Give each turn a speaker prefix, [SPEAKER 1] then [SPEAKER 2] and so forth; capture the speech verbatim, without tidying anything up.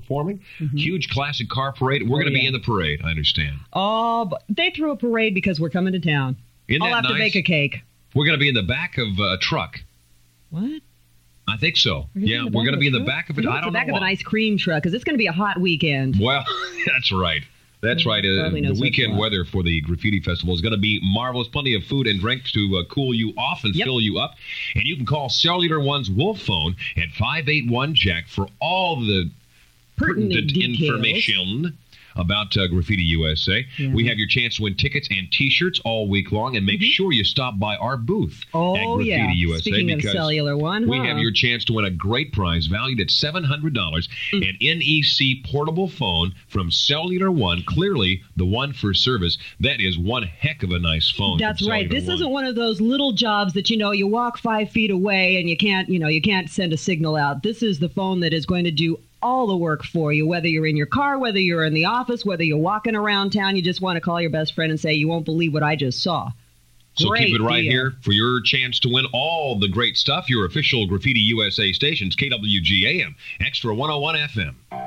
[SPEAKER 1] performing.
[SPEAKER 2] Mm-hmm.
[SPEAKER 1] Huge classic car parade. We're
[SPEAKER 2] Oh,
[SPEAKER 1] going to
[SPEAKER 2] yeah.
[SPEAKER 1] be in the parade, I understand.
[SPEAKER 2] Oh, but they threw a parade because we're coming to town.
[SPEAKER 1] Isn't
[SPEAKER 2] I'll
[SPEAKER 1] that
[SPEAKER 2] have
[SPEAKER 1] nice?
[SPEAKER 2] to bake a cake.
[SPEAKER 1] We're going to be in the back of a truck.
[SPEAKER 2] What?
[SPEAKER 1] I think so.
[SPEAKER 2] We're gonna
[SPEAKER 1] Yeah,
[SPEAKER 2] be in the
[SPEAKER 1] we're
[SPEAKER 2] back
[SPEAKER 1] going to
[SPEAKER 2] of
[SPEAKER 1] be
[SPEAKER 2] a
[SPEAKER 1] in the
[SPEAKER 2] truck?
[SPEAKER 1] back of
[SPEAKER 2] I
[SPEAKER 1] it.
[SPEAKER 2] think
[SPEAKER 1] I
[SPEAKER 2] it's
[SPEAKER 1] don't
[SPEAKER 2] the back
[SPEAKER 1] know
[SPEAKER 2] of an
[SPEAKER 1] why.
[SPEAKER 2] ice cream truck because it's going to be a hot weekend.
[SPEAKER 1] Well, that's right. That's right. Uh,
[SPEAKER 2] Probably
[SPEAKER 1] the
[SPEAKER 2] knows
[SPEAKER 1] weekend
[SPEAKER 2] what's what.
[SPEAKER 1] weather for the Graffiti Festival is going to be marvelous. Plenty of food and drinks to uh, cool you off and
[SPEAKER 2] Yep.
[SPEAKER 1] fill you up. And you can call Cellular One's Wolf phone at five eight one Jack for all the
[SPEAKER 2] Pertinent
[SPEAKER 1] pertinent
[SPEAKER 2] details.
[SPEAKER 1] information about uh, Graffiti U S A.
[SPEAKER 2] Yeah.
[SPEAKER 1] We have your chance to win tickets and T-shirts all week long, and make sure you stop by our booth at
[SPEAKER 2] Oh,
[SPEAKER 1] Graffiti
[SPEAKER 2] yeah.
[SPEAKER 1] U S A
[SPEAKER 2] Speaking of
[SPEAKER 1] because
[SPEAKER 2] Cellular One,
[SPEAKER 1] we
[SPEAKER 2] huh?
[SPEAKER 1] have your chance to win a great prize valued at seven hundred dollars,
[SPEAKER 2] Mm.
[SPEAKER 1] an N E C portable phone from Cellular One, clearly the one for service. That is one heck of a nice phone.
[SPEAKER 2] That's
[SPEAKER 1] from
[SPEAKER 2] right.
[SPEAKER 1] Cellular
[SPEAKER 2] This
[SPEAKER 1] One.
[SPEAKER 2] isn't one of those little jobs that, you know, you walk five feet away and you can't, you know, you can't send a signal out. This is the phone that is going to do all the work for you, whether you're in your car, whether you're in the office, whether you're walking around town, you just want to call your best friend and say, you won't believe what I just saw.
[SPEAKER 1] So
[SPEAKER 2] Great
[SPEAKER 1] keep it right
[SPEAKER 2] deal.
[SPEAKER 1] here for your chance to win all the great stuff. Your official Graffiti U S A stations, K W G A M, Extra one oh one F M.